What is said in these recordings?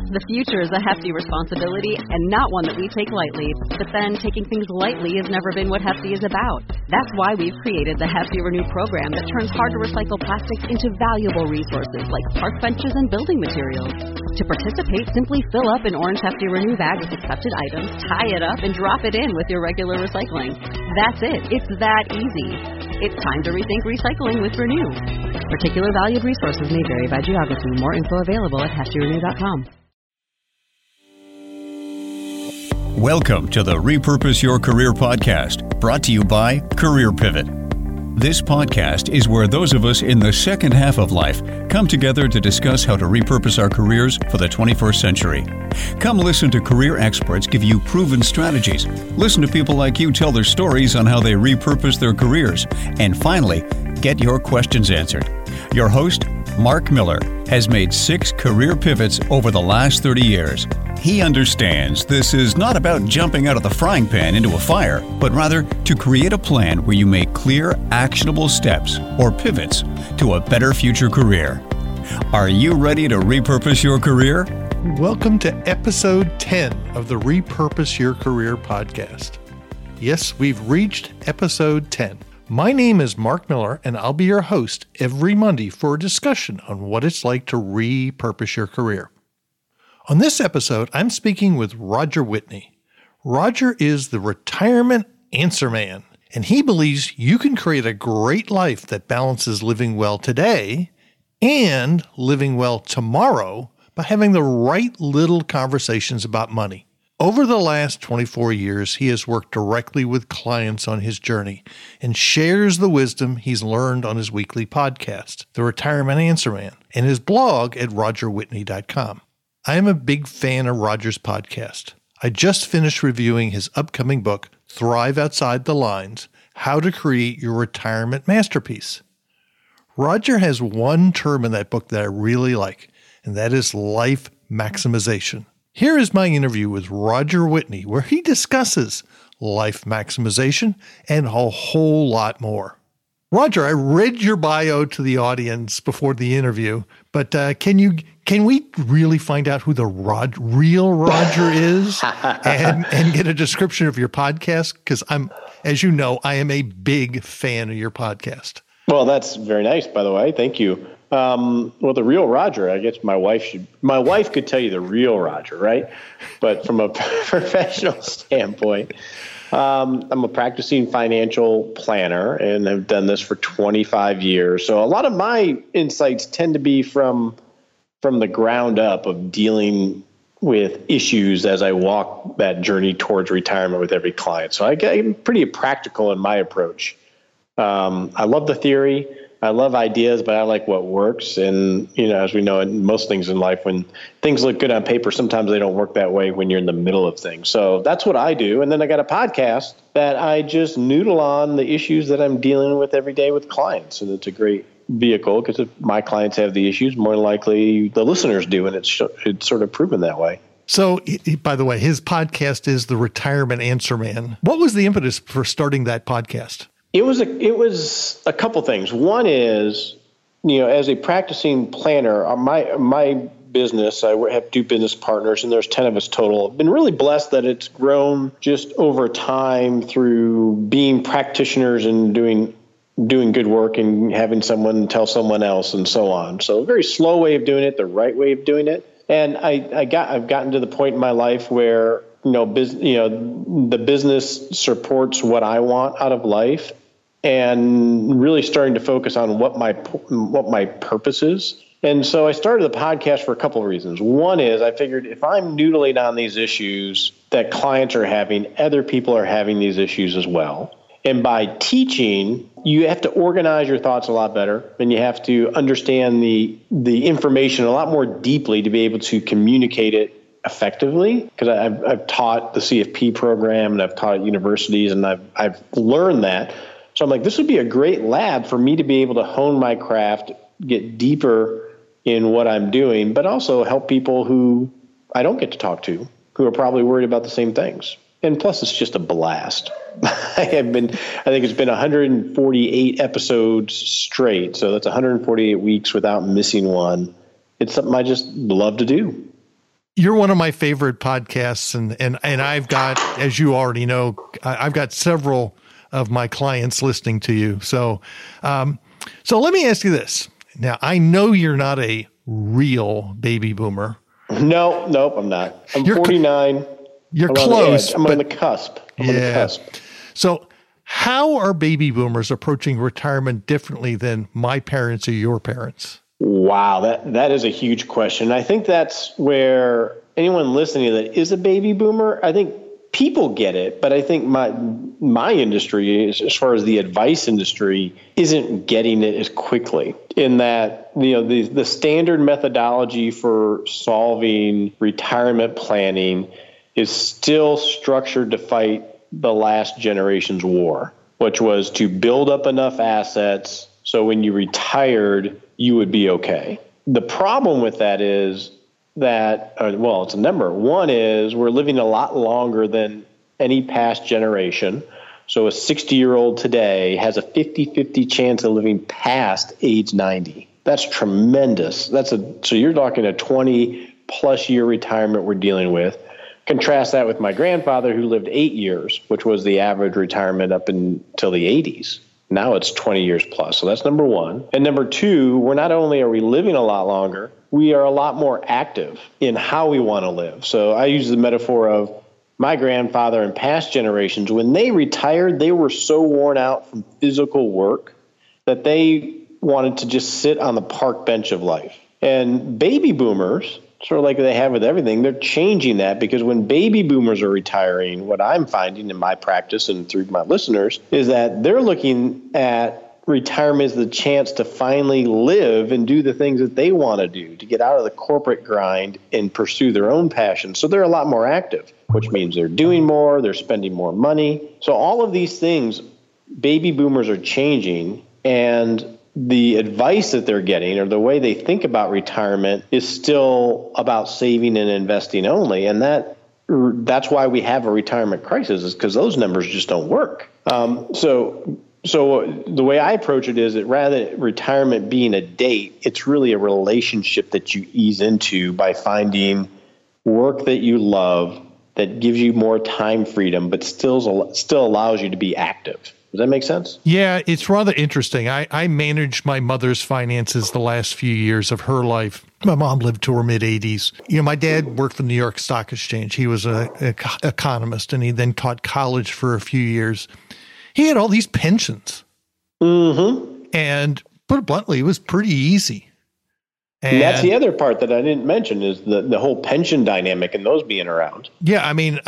The future is a hefty responsibility and not one that we take lightly. But then taking things lightly has never been what Hefty is about. That's why we've created the Hefty Renew program that turns hard-to-recycle plastics into valuable resources like park benches and building materials. To participate, simply fill up an orange Hefty Renew bag with accepted items, tie it up, and drop it in with your regular recycling. That's it. It's that easy. It's time to rethink recycling with Renew. Particular valued resources may vary by geography. More info available at heftyrenew.com. Welcome to the Repurpose Your Career podcast, brought to you by Career Pivot. This podcast is where those of us in the second half of life come together to discuss how to repurpose our careers for the 21st century. Come listen to career experts give you proven strategies. Listen to people like you tell their stories on how they repurpose their careers. And finally, get your questions answered. Your host, Mark Miller, has made 6 career pivots over the last 30 years. He understands this is not about jumping out of the frying pan into a fire, but rather to create a plan where you make clear, actionable steps or pivots to a better future career. Are you ready to repurpose your career? Welcome to episode 10 of the Repurpose Your Career podcast. Yes, we've reached episode 10. My name is Mark Miller, and I'll be your host every Monday for a discussion on what it's like to repurpose your career. On this episode, I'm speaking with Roger Whitney. Roger is the retirement answer man, and he believes you can create a great life that balances living well today and living well tomorrow by having the right little conversations about money. Over the last 24 years, he has worked directly with clients on his journey and shares the wisdom he's learned on his weekly podcast, The Retirement Answer Man, and his blog at rogerwhitney.com. I am a big fan of Roger's podcast. I just finished reviewing his upcoming book, Thrive Outside the Lines: How to Create Your Retirement Masterpiece. Roger has one term in that book that I really like, and that is life maximization. Here is my interview with Roger Whitney, where he discusses life maximization and a whole lot more. Roger, I read your bio to the audience before the interview, but can we really find out who the real Roger is and get a description of your podcast? Because as you know, I am a big fan of your podcast. Well, that's very nice, by the way. Thank you. Well, the real Roger, I guess my wife could tell you the real Roger, right? But from a professional standpoint, I'm a practicing financial planner and I've done this for 25 years. So a lot of my insights tend to be from the ground up of dealing with issues as I walk that journey towards retirement with every client. So I'm pretty practical in my approach. I love the theory. I love ideas, but I like what works. And, as we know, in most things in life, when things look good on paper, sometimes they don't work that way when you're in the middle of things. So that's what I do. And then I got a podcast that I just noodle on the issues that I'm dealing with every day with clients. And it's a great vehicle because if my clients have the issues, more likely the listeners do. And it's sort of proven that way. So, by the way, his podcast is The Retirement Answer Man. What was the impetus for starting that podcast? It was a couple things. One is, as a practicing planner, my business, I have 2 business partners, and there's 10 of us total. I've been really blessed that it's grown just over time through being practitioners and doing good work and having someone tell someone else and so on. So a very slow way of doing it, the right way of doing it. And I've gotten to the point in my life where the business supports what I want out of life, and really starting to focus on what my purpose is. And so I started the podcast for a couple of reasons. One is I figured if I'm noodling on these issues that clients are having, other people are having these issues as well. And by teaching, you have to organize your thoughts a lot better, and you have to understand the information a lot more deeply to be able to communicate it effectively. Because I've taught the CFP program and I've taught at universities, and I've learned that. So I'm like, this would be a great lab for me to be able to hone my craft, get deeper in what I'm doing, but also help people who I don't get to talk to, who are probably worried about the same things. And plus, it's just a blast. I think it's been 148 episodes straight. So that's 148 weeks without missing one. It's something I just love to do. You're one of my favorite podcasts, and I've got, as you already know, I've got several of my clients listening to you. So let me ask you this. Now, I know you're not a real baby boomer. Nope, I'm not. You're 49. You're close. I'm on the cusp. On the cusp. So how are baby boomers approaching retirement differently than my parents or your parents? Wow, that is a huge question. I think that's where anyone listening that is a baby boomer, I think people get it, but I think my industry, as far as the advice industry, isn't getting it as quickly. In that, the standard methodology for solving retirement planning is still structured to fight the last generation's war, which was to build up enough assets so when you retired, you would be okay. The problem with that is that, it's a number. One is we're living a lot longer than any past generation. So a 60-year-old today has a 50-50 chance of living past age 90. That's tremendous. So you're talking a 20-plus year retirement we're dealing with. Contrast that with my grandfather, who lived 8 years, which was the average retirement up until the 80s. Now it's 20 years plus. So that's number one. And number two, not only are we living a lot longer, we are a lot more active in how we want to live. So I use the metaphor of my grandfather and past generations. When they retired, they were so worn out from physical work that they wanted to just sit on the park bench of life. And baby boomers, sort of like they have with everything, they're changing that, because when baby boomers are retiring, what I'm finding in my practice and through my listeners is that they're looking at retirement as the chance to finally live and do the things that they want to do, to get out of the corporate grind and pursue their own passion. So they're a lot more active, which means they're doing more, they're spending more money. So all of these things, baby boomers are changing, and the advice that they're getting or the way they think about retirement is still about saving and investing only. And that's why we have a retirement crisis, is because those numbers just don't work. So the way I approach it is that rather than retirement being a date, it's really a relationship that you ease into by finding work that you love that gives you more time freedom, but still allows you to be active. Does that make sense? Yeah, it's rather interesting. I managed my mother's finances the last few years of her life. My mom lived to her mid-80s. My dad worked for the New York Stock Exchange. He was an economist, and he then taught college for a few years. He had all these pensions. Mm-hmm. And put it bluntly, it was pretty easy. And that's the other part that I didn't mention is the whole pension dynamic and those being around. Yeah, I mean,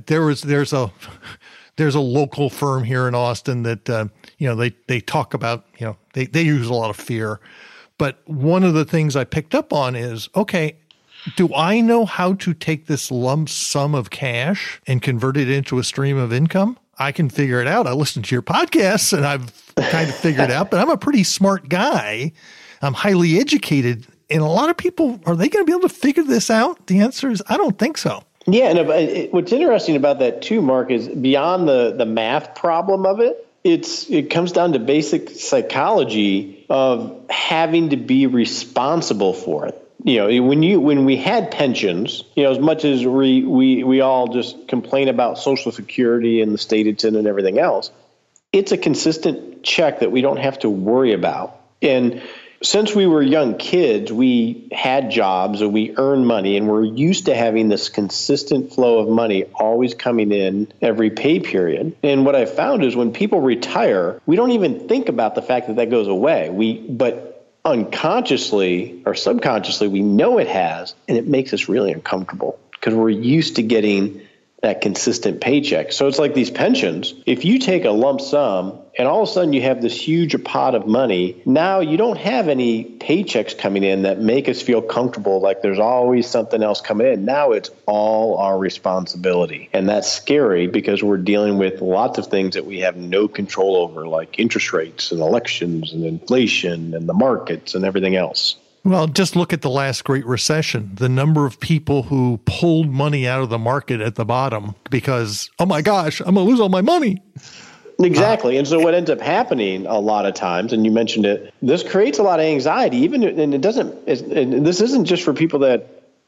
there's a local firm here in Austin that, they talk about, they use a lot of fear. But one of the things I picked up on is, okay, do I know how to take this lump sum of cash and convert it into a stream of income? I can figure it out. I listen to your podcasts and I've kind of figured it out, but I'm a pretty smart guy. I'm highly educated. And a lot of people, are they going to be able to figure this out? The answer is, I don't think so. Yeah, and what's interesting about that too, Mark, is beyond the math problem of it, it comes down to basic psychology of having to be responsible for it. When we had pensions, as much as we all just complain about Social Security and the state it's in and everything else, it's a consistent check that we don't have to worry about. And since we were young kids, we had jobs and we earned money, and we're used to having this consistent flow of money always coming in every pay period. And what I found is when people retire, we don't even think about the fact that goes away. But unconsciously or subconsciously, we know it has, and it makes us really uncomfortable because we're used to getting that consistent paycheck. So it's like these pensions. If you take a lump sum and all of a sudden you have this huge pot of money, now you don't have any paychecks coming in that make us feel comfortable like there's always something else coming in. Now it's all our responsibility. And that's scary because we're dealing with lots of things that we have no control over, like interest rates and elections and inflation and the markets and everything else. Well, just look at the last Great Recession, the number of people who pulled money out of the market at the bottom because, oh my gosh, I'm going to lose all my money. Exactly. And so what ends up happening a lot of times, and you mentioned it, this creates a lot of anxiety, and this isn't just for people that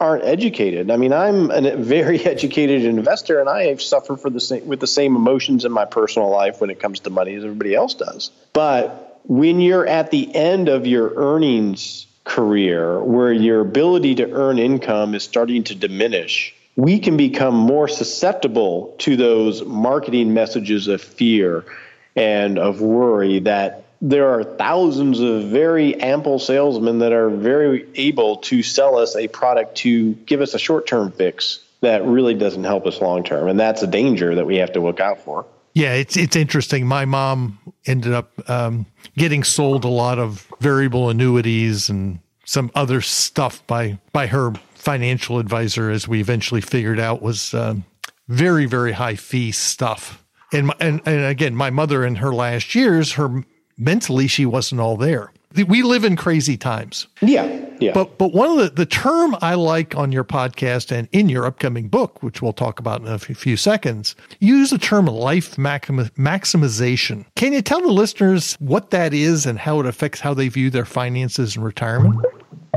aren't educated. I mean, I'm a very educated investor, and I suffer with the same emotions in my personal life when it comes to money as everybody else does. But when you're at the end of your earnings career, where your ability to earn income is starting to diminish, we can become more susceptible to those marketing messages of fear and of worry that there are thousands of very ample salesmen that are very able to sell us a product to give us a short-term fix that really doesn't help us long-term. And that's a danger that we have to look out for. Yeah, it's interesting. My mom ended up getting sold a lot of variable annuities and some other stuff by her financial advisor, as we eventually figured out was very, very high fee stuff. And again, my mother in her last years, mentally, she wasn't all there. We live in crazy times. Yeah. But one of the term I like on your podcast and in your upcoming book, which we'll talk about in a few seconds, you use the term life maximization. Can you tell the listeners what that is and how it affects how they view their finances and retirement?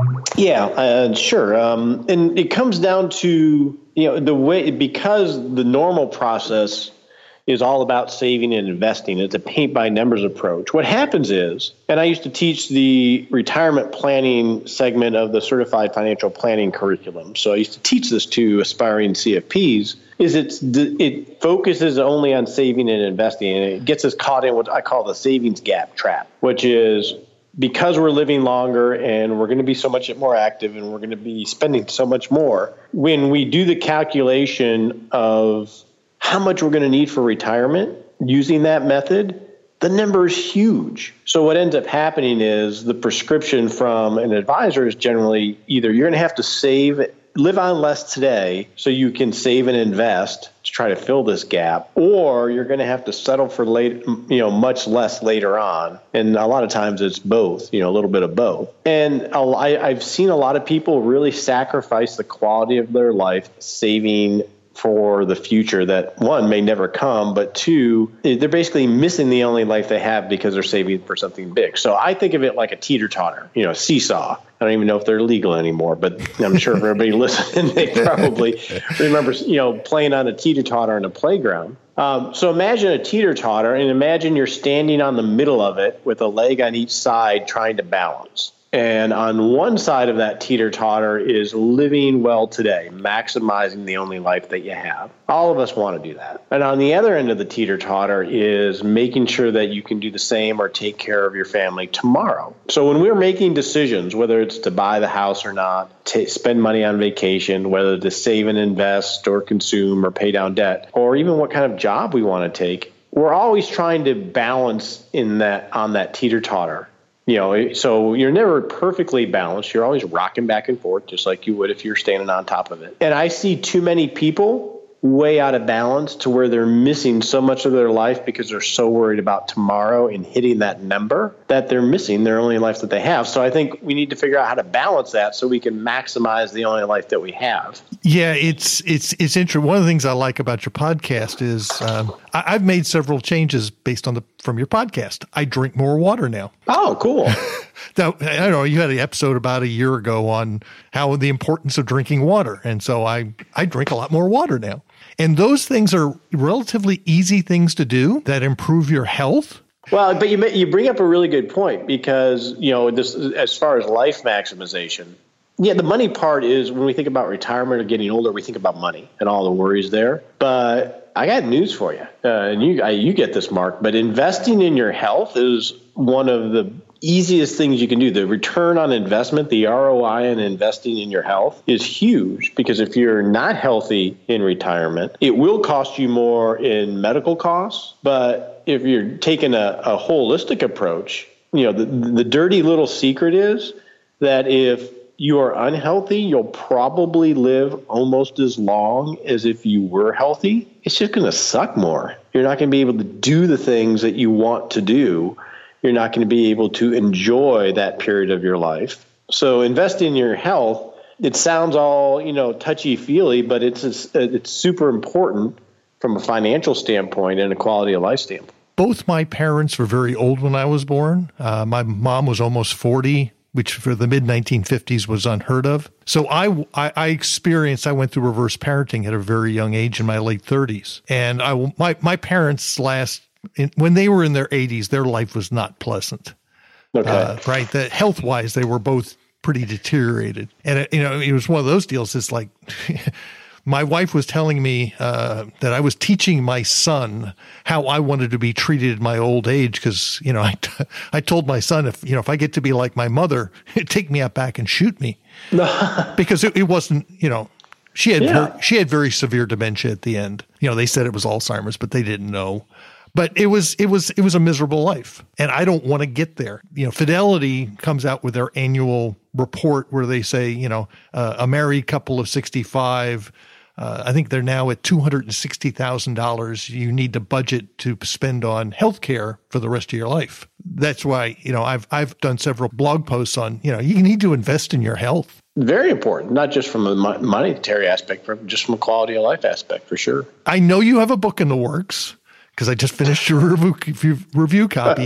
Yeah, sure. And it comes down to, the way, because the normal process is all about saving and investing. It's a paint by numbers approach. What happens is, and I used to teach the retirement planning segment of the certified financial planning curriculum. So I used to teach this to aspiring CFPs, is it focuses only on saving and investing, and it gets us caught in what I call the savings gap trap, which is because we're living longer and we're going to be so much more active and we're going to be spending so much more, when we do the calculation of how much we're going to need for retirement using that method, the number is huge. So what ends up happening is the prescription from an advisor is generally either you're going to have to live on less today so you can save and invest to try to fill this gap, or you're going to have to settle for much less later on. And a lot of times it's both, a little bit of both. And I've seen a lot of people really sacrifice the quality of their life saving for the future that, one, may never come, but two, they're basically missing the only life they have because they're saving for something big. So I think of it like a teeter-totter, seesaw. I don't even know if they're legal anymore, but I'm sure if everybody listening, they probably remember, playing on a teeter-totter in a playground. So imagine a teeter-totter, and imagine you're standing on the middle of it with a leg on each side trying to balance. And on one side of that teeter-totter is living well today, maximizing the only life that you have. All of us want to do that. And on the other end of the teeter-totter is making sure that you can do the same or take care of your family tomorrow. So when we're making decisions, whether it's to buy the house or not, spend money on vacation, whether to save and invest or consume or pay down debt, or even what kind of job we want to take, we're always trying to balance on that teeter-totter. So you're never perfectly balanced. You're always rocking back and forth, just like you would if you're standing on top of it. And I see too many people way out of balance to where they're missing so much of their life because they're so worried about tomorrow and hitting that number that they're missing their only life that they have. So I think we need to figure out how to balance that so we can maximize the only life that we have. Yeah, it's interesting. One of the things I like about your podcast is I've made several changes based on from your podcast. I drink more water now. Oh, cool. Now, I don't know, you had an episode about a year ago on how the importance of drinking water. And so I drink a lot more water now. And those things are relatively easy things to do that improve your health. Well, but you bring up a really good point because, this as far as life maximization, the money part is when we think about retirement or getting older, we think about money and all the worries there. But I got news for you. And you get this, Mark, but investing in your health is one of the easiest things you can do. The return on investment, the ROI in investing in your health is huge because if you're not healthy in retirement, it will cost you more in medical costs. But if you're taking a holistic approach, the dirty little secret is that if you are unhealthy, you'll probably live almost as long as if you were healthy. It's just going to suck more. You're not going to be able to do the things that you want to do. You're not going to be able to enjoy that period of your life. So investing in your health, it sounds all, touchy-feely, but it's super important from a financial standpoint and a quality of life standpoint. Both my parents were very old when I was born. My mom was almost 40 which for the mid-1950s was unheard of. So I went through reverse parenting at a very young age in my late 30s. And my parents when they were in their 80s, their life was not pleasant. Okay. Right. Health-wise, they were both pretty deteriorated. And, it was one of those deals. It's like my wife was telling me that I was teaching my son how I wanted to be treated in my old age because, I told my son if I get to be like my mother, take me out back and shoot me. Because it wasn't, she had very severe dementia at the end. They said it was Alzheimer's, but they didn't know. But it was a miserable life, and I don't want to get there. Fidelity comes out with their annual report where they say, a married couple of 65, I think they're now at $260,000 you need to budget to spend on healthcare for the rest of your life. That's why, I've done several blog posts on, you need to invest in your health. Very important, not just from a monetary aspect, but just from a quality of life aspect, for sure. I know you have a book in the works, because I just finished your review copy.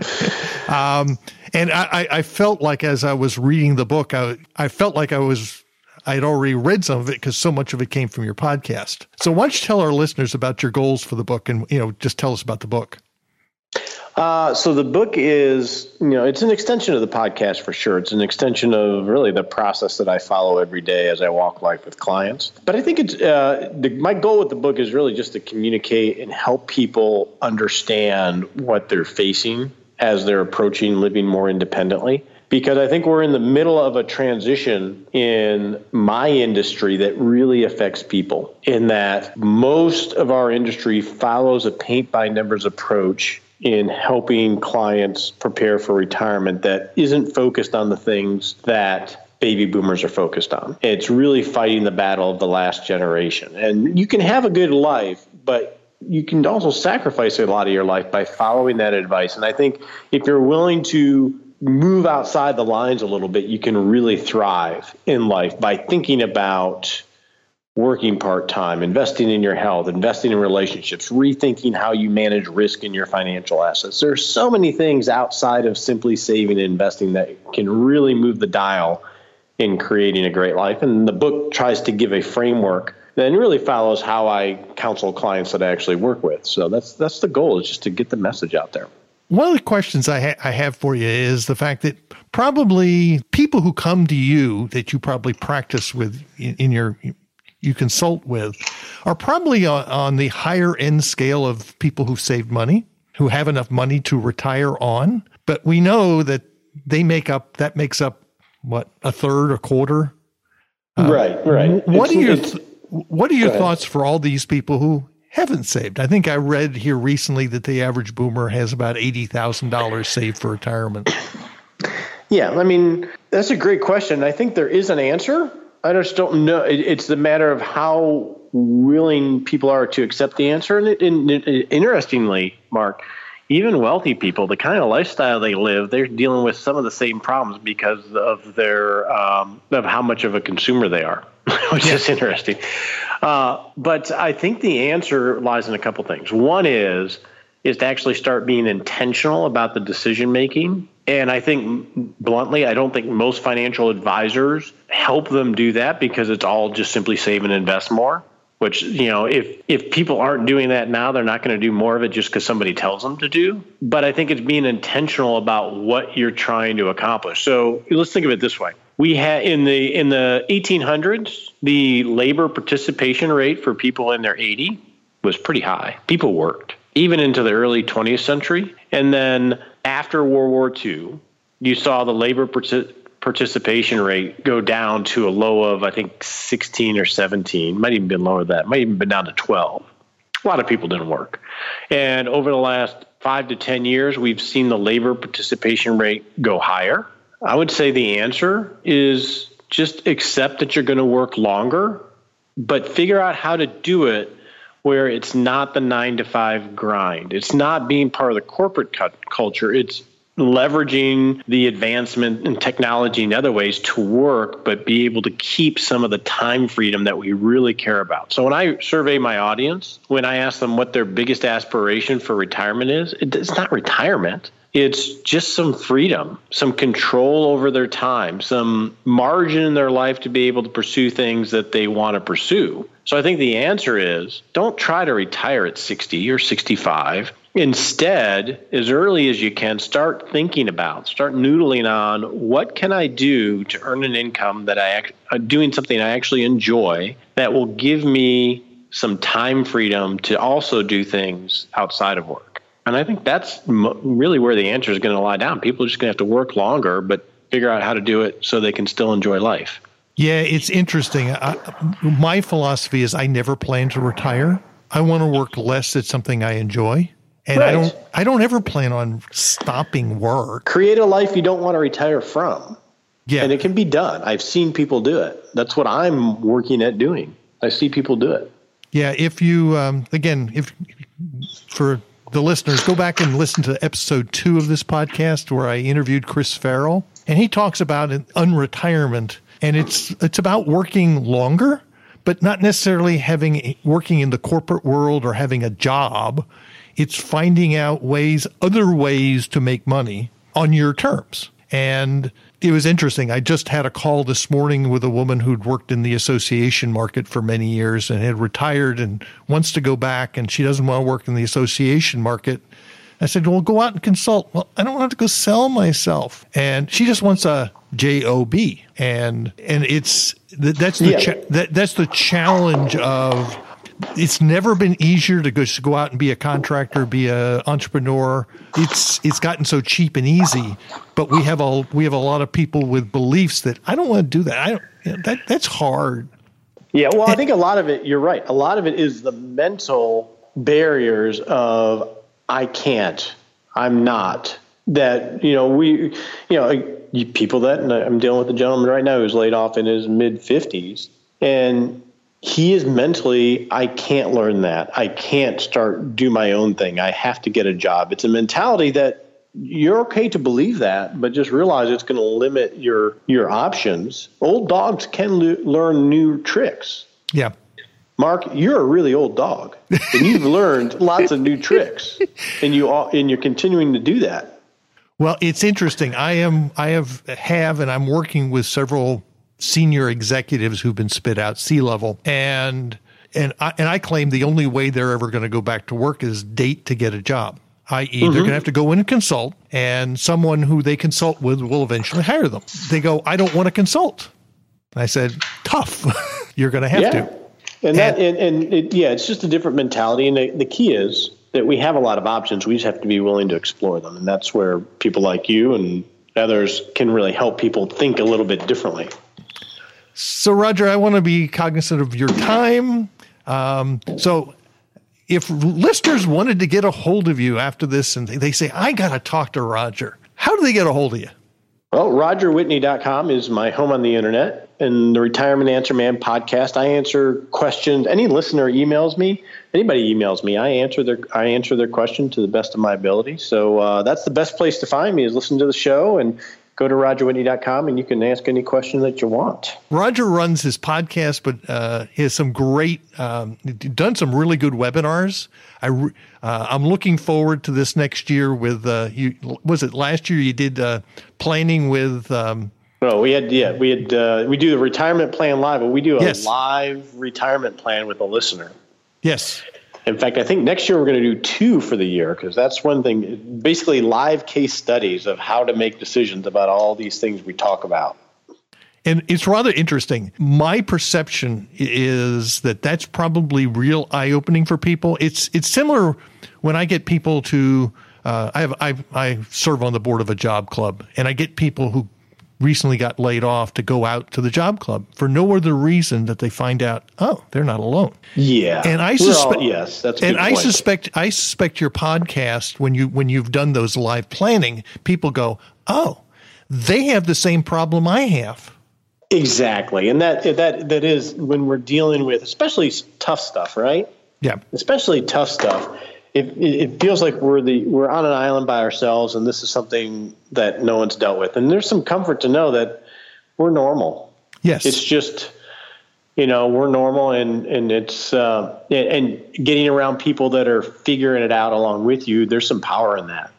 And I felt like as I was reading the book, I felt like I had already read some of it because so much of it came from your podcast. So why don't you tell our listeners about your goals for the book and, just tell us about the book. So the book is, it's an extension of the podcast for sure. It's an extension of really the process that I follow every day as I walk life with clients. But I think my goal with the book is really just to communicate and help people understand what they're facing as they're approaching living more independently. Because I think we're in the middle of a transition in my industry that really affects people, in that most of our industry follows a paint-by-numbers approach in helping clients prepare for retirement that isn't focused on the things that baby boomers are focused on. It's really fighting the battle of the last generation. And you can have a good life, but you can also sacrifice a lot of your life by following that advice. And I think if you're willing to move outside the lines a little bit, you can really thrive in life by thinking about working part-time, investing in your health, investing in relationships, rethinking how you manage risk in your financial assets. There are so many things outside of simply saving and investing that can really move the dial in creating a great life. And the book tries to give a framework that really follows how I counsel clients that I actually work with. So that's the goal, is just to get the message out there. One of the questions I have for you is the fact that probably people who come to you that you probably practice with you consult with are probably on the higher end scale of people who've saved money, who have enough money to retire on. But we know that that makes up what, a third, a quarter? Right. What are your thoughts for all these people who haven't saved? I think I read here recently that the average boomer has about $80,000 saved for retirement. Yeah, that's a great question. I think there is an answer. I just don't know. It's the matter of how willing people are to accept the answer. And interestingly, Mark, even wealthy people, the kind of lifestyle they live, they're dealing with some of the same problems because of their of how much of a consumer they are, which is interesting. But I think the answer lies in a couple things. One is to actually start being intentional about the decision making. And I think, bluntly, I don't think most financial advisors help them do that, because it's all just simply save and invest more, which, if people aren't doing that now, they're not going to do more of it just because somebody tells them to do. But I think it's being intentional about what you're trying to accomplish. So let's think of it this way. We had in the 1800s, the labor participation rate for people in their 80 was pretty high. People worked, even into the early 20th century. And then after World War II, you saw the labor participation rate go down to a low of, I think, 16 or 17. Might even been lower than that. Might even been down to 12. A lot of people didn't work. And over the last 5 to 10 years, we've seen the labor participation rate go higher. I would say the answer is just accept that you're going to work longer, but figure out how to do it where it's not the 9-to-5 grind. It's not being part of the corporate culture. It's leveraging the advancement in technology and other ways to work, but be able to keep some of the time freedom that we really care about. So when I survey my audience, when I ask them what their biggest aspiration for retirement is, it's not retirement. It's just some freedom, some control over their time, some margin in their life to be able to pursue things that they want to pursue. So I think the answer is don't try to retire at 60 or 65. Instead, as early as you can, start thinking about, start noodling on what can I do to earn an income that doing something I actually enjoy that will give me some time freedom to also do things outside of work. And I think that's really where the answer is going to lie down. People are just going to have to work longer, but figure out how to do it so they can still enjoy life. Yeah, it's interesting. My philosophy is I never plan to retire. I want to work less at something I enjoy. And right. I don't ever plan on stopping work. Create a life you don't want to retire from. Yeah. And it can be done. I've seen people do it. That's what I'm working at doing. I see people do it. Yeah, if you, for the listeners, go back and listen to episode 2 of this podcast where I interviewed Chris Farrell, and he talks about an unretirement, and it's about working longer, but not necessarily working in the corporate world or having a job. It's finding out other ways to make money on your terms. And it was interesting. I just had a call this morning with a woman who'd worked in the association market for many years and had retired and wants to go back, and she doesn't want to work in the association market. I said, well, go out and consult. Well, I don't want to go sell myself. And she just wants a job. And that's the challenge of, it's never been easier to go out and be a contractor, be an entrepreneur. It's gotten so cheap and easy, but we have a lot of people with beliefs that I don't want to do that. That's hard. Yeah, well, I think a lot of it, you're right. A lot of it is the mental barriers of I can't, I'm not. That people that, and I'm dealing with a gentleman right now who's laid off in his mid-50s, and he is mentally, I can't learn that. I can't do my own thing. I have to get a job. It's a mentality that you're okay to believe that, but just realize it's going to limit your options. Old dogs can learn new tricks. Yeah. Mark, you're a really old dog, and you've learned lots of new tricks, and you're continuing to do that. Well, it's interesting. I have, and I'm working with several senior executives who've been spit out C-level, and I claim the only way they're ever going to go back to work is date to get a job, i.e. They're going to have to go in and consult, and someone who they consult with will eventually hire them. They go, I don't want to consult. I said, tough. You're going to have to. It's just a different mentality, and the key is that we have a lot of options. We just have to be willing to explore them, and that's where people like you and others can really help people think a little bit differently. So, Roger, I want to be cognizant of your time. So if listeners wanted to get a hold of you after this and they say, I got to talk to Roger, how do they get a hold of you? Well, RogerWhitney.com is my home on the internet, and the Retirement Answer Man podcast. I answer questions. Any listener emails me, anybody emails me, I answer their question to the best of my ability. So that's the best place to find me, is listen to the show and go to RogerWhitney.com, and you can ask any question that you want. Roger runs his podcast, but he has some great, done some really good webinars. I'm looking forward to this next year with, was it last year you did planning with? We do the retirement plan live, but we do a live retirement plan with a listener. Yes. In fact, I think next year we're going to do 2 for the year, because that's one thing, basically live case studies of how to make decisions about all these things we talk about. And it's rather interesting. My perception is that that's probably real eye-opening for people. It's similar when I get people to, I serve on the board of a job club, and I get people who recently got laid off to go out to the job club for no other reason that they find out, oh, they're not alone. Yeah. And I suspect, that's a good point. I suspect your podcast, when you've done those live planning, people go, oh, they have the same problem I have. Exactly. And that is when we're dealing with, especially tough stuff, right? Yeah. Especially tough stuff. It feels like we're on an island by ourselves, and this is something that no one's dealt with. And there's some comfort to know that we're normal. Yes. It's just, we're normal, and it's and getting around people that are figuring it out along with you. There's some power in that.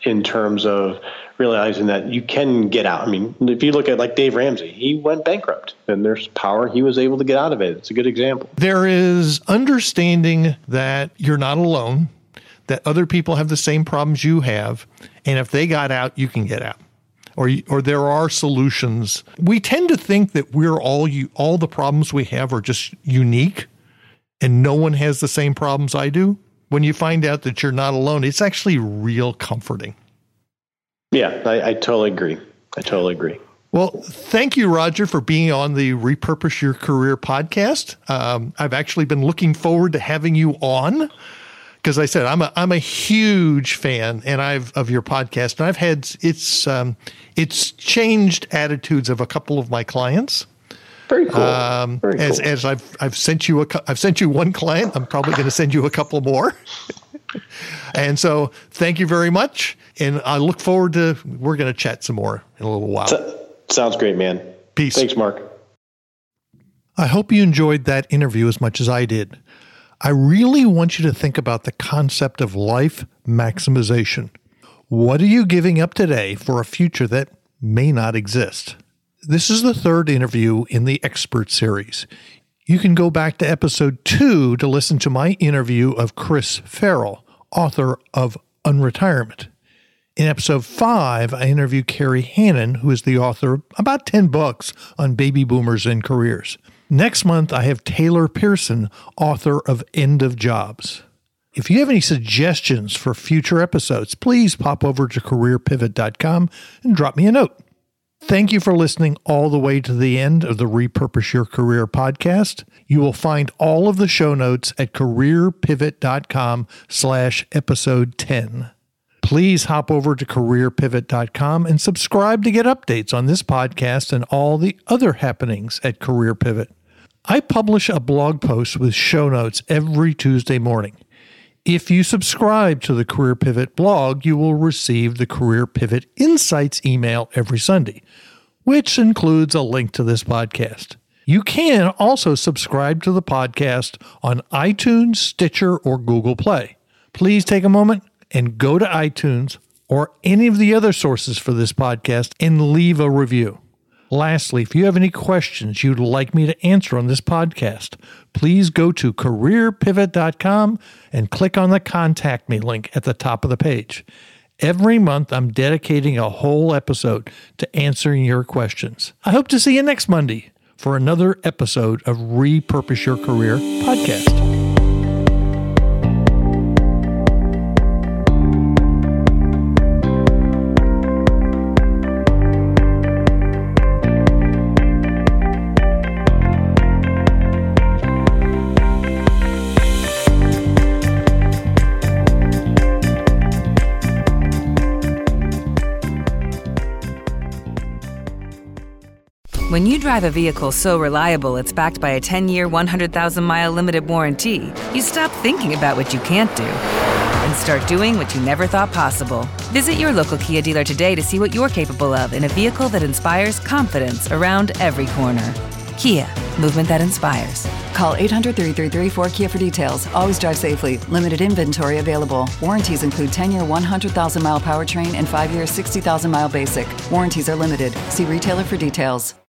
in terms of realizing that you can get out. I mean, if you look at like Dave Ramsey, he went bankrupt and there's power. He was able to get out of it. It's a good example. There is understanding that you're not alone, that other people have the same problems you have. And if they got out, you can get out. Or there are solutions. We tend to think that all the problems we have are just unique and no one has the same problems I do. When you find out that you're not alone, it's actually real comforting. Yeah, I totally agree. Well, thank you, Roger, for being on the Repurpose Your Career podcast. I've actually been looking forward to having you on. Because I said I'm a huge fan, of your podcast, and I've had it's changed attitudes of a couple of my clients. Very cool. As I've sent you one client, I'm probably going to send you a couple more. And so, thank you very much, and I look forward to we're going to chat some more in a little while. Sounds great, man. Peace. Thanks, Mark. I hope you enjoyed that interview as much as I did. I really want you to think about the concept of life maximization. What are you giving up today for a future that may not exist? This is the third interview in the Expert Series. You can go back to episode 2 to listen to my interview of Chris Farrell, author of Unretirement. In episode 5, I interviewed Carrie Hannon, who is the author of about 10 books on baby boomers and careers. Next month, I have Taylor Pearson, author of End of Jobs. If you have any suggestions for future episodes, please pop over to careerpivot.com and drop me a note. Thank you for listening all the way to the end of the Repurpose Your Career podcast. You will find all of the show notes at careerpivot.com/episode 10. Please hop over to careerpivot.com and subscribe to get updates on this podcast and all the other happenings at Career Pivot. I publish a blog post with show notes every Tuesday morning. If you subscribe to the Career Pivot blog, you will receive the Career Pivot Insights email every Sunday, which includes a link to this podcast. You can also subscribe to the podcast on iTunes, Stitcher, or Google Play. Please take a moment and go to iTunes or any of the other sources for this podcast and leave a review. Lastly, if you have any questions you'd like me to answer on this podcast, please go to careerpivot.com and click on the Contact Me link at the top of the page. Every month, I'm dedicating a whole episode to answering your questions. I hope to see you next Monday for another episode of Repurpose Your Career podcast. When you drive a vehicle so reliable it's backed by a 10-year, 100,000-mile limited warranty, you stop thinking about what you can't do and start doing what you never thought possible. Visit your local Kia dealer today to see what you're capable of in a vehicle that inspires confidence around every corner. Kia, movement that inspires. Call 800-333-4KIA for details. Always drive safely. Limited inventory available. Warranties include 10-year, 100,000-mile powertrain and 5-year, 60,000-mile basic. Warranties are limited. See retailer for details.